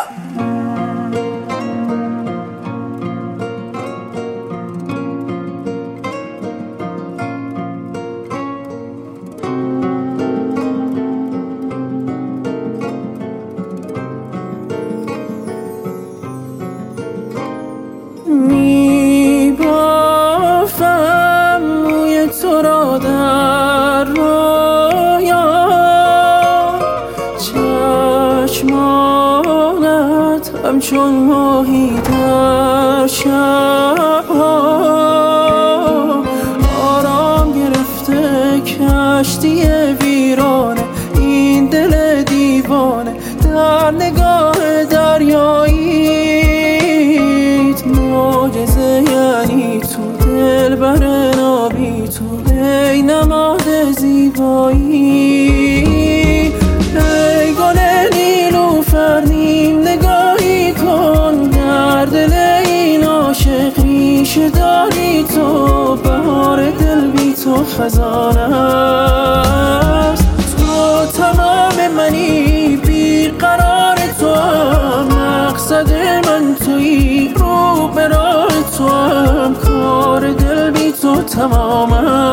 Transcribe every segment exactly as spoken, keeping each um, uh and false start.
میبافم موی تو را در رویا، چشمانت همچون ماهی در شبها، آرام گرفته کشتی ویرانه این دل دیوانه در نگاه دریاییت، معجزه یعنی تو دلبر نابی تو، ای نماد زیبایی، ای گل نیلوفر نیم نگاهی کن در دل این عاشق ریشه داری تو، بهار دل بی تو خزانه است، تو تمام منی بیقرار تو هم، مقصد من تویی رو به راه تو هم، کار دل بی تو تمام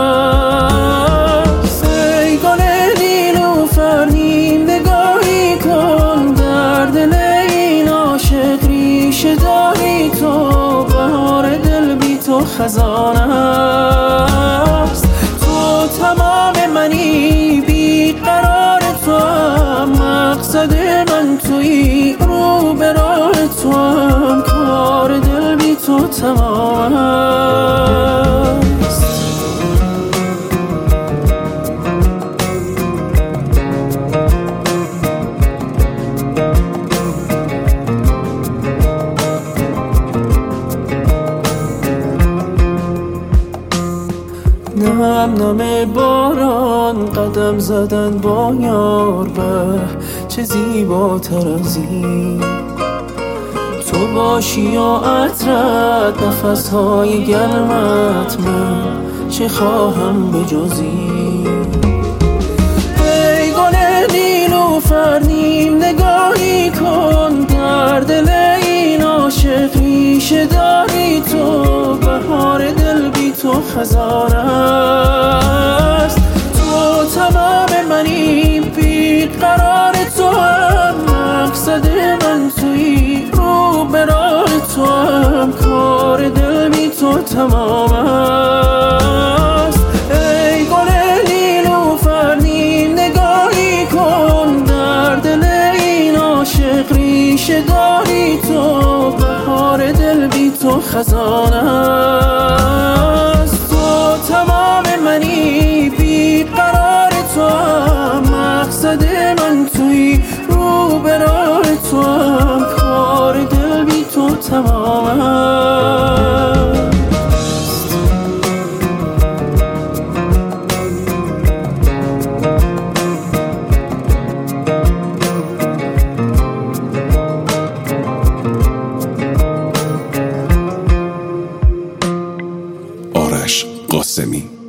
است، ای گل نیلوفر نیم نگاهی کن در دل این عاشق ریشه داری تو، بهار دل بی تو خزانه است، تو تمام منی بیقرار تو هم، مقصد من تویی رو به راه تو هم، کار دل بی تو تمام است. نم نم باران قدم زدن با یار، به چه زیباتر از این تو باشی و عطرت نفسهای گرمت، من چه خواهم به جز این، ای گل نیلوفر نیم نگاهی کن در دل این عاشق ریشه داری تو، بهار دل بی تو خزانه است، تو تمام منی بیقرار تو هم، مقصد من تویی رو به راه تو هم، کار دل بی تو تمام است، ای گل نیلوفر نیم نگاهی کن در دل این عاشق ریشه داری تو، بهار دل بی تو خزانه است، تو تمام منی بیقرار تو هم، مقصد من تویی رو به راه تو هم، کار دل بی تو تمام است. آرش قاسمی.